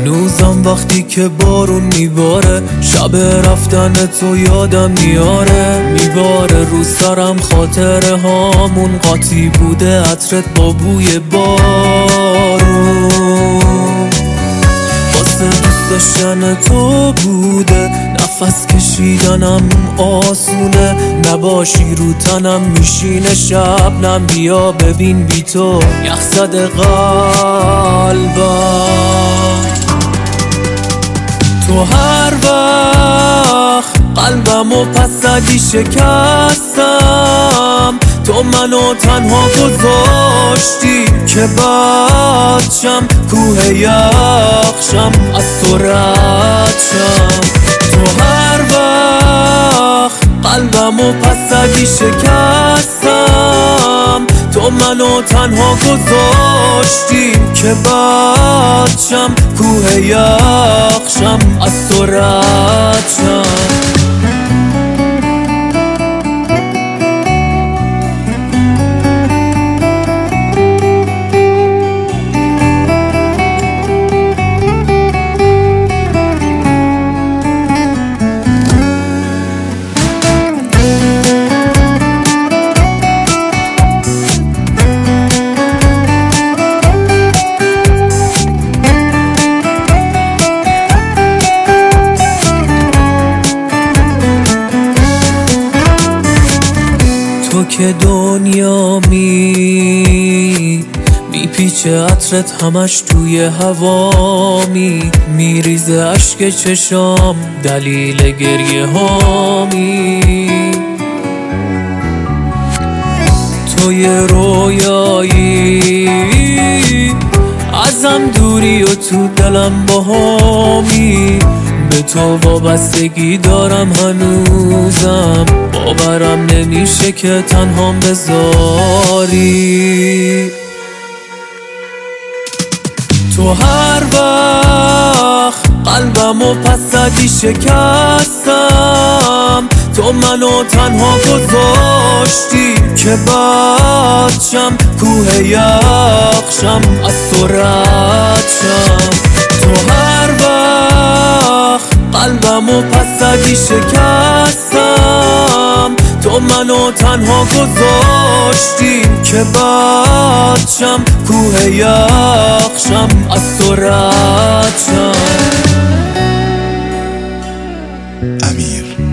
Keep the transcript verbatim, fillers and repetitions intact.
هنوزم وقتی که بارون میباره، شب رفتن تو یادم میاره، میباره رو سرم خاطره هامون، قاطی بوده عطرت با بوی بارون، واسه دوست داشتن تو بوده، نفس کشیدنم آسونه، نباشی رو تنم میشینه شبنم، بیا ببین بی تو یخ زده قلبم. تو هر وقت قلبمو پس زدی شکستم، تو منو تنها گذاشتی که بچم کوه یخشم از تو رد شم. تو هر وقت قلبمو پس زدی شکستم، تو منو تنها گذاشتی که بچم کوه یخشم از تو رد شم. تو که دنیا می میپیچه عطرت همش توی هوامی، میریزه عشق چشام دلیل گریه هامی. تو یه رویایی ازم دوری و تو دلم باهامی، به تو وابستگی دارم هنوزم، باورم نمیشه که تنهام بذاری. تو هر وقت قلبمو پس زدی شکستم، تو منو تنها گذاشتی که بچم کوه یخشم از تو رد شم. تو هر وقت قلبمو پس زدی شکستم، تو منو تنها گذاشتی که بچم کوه یخشم از تو رد شم. امیر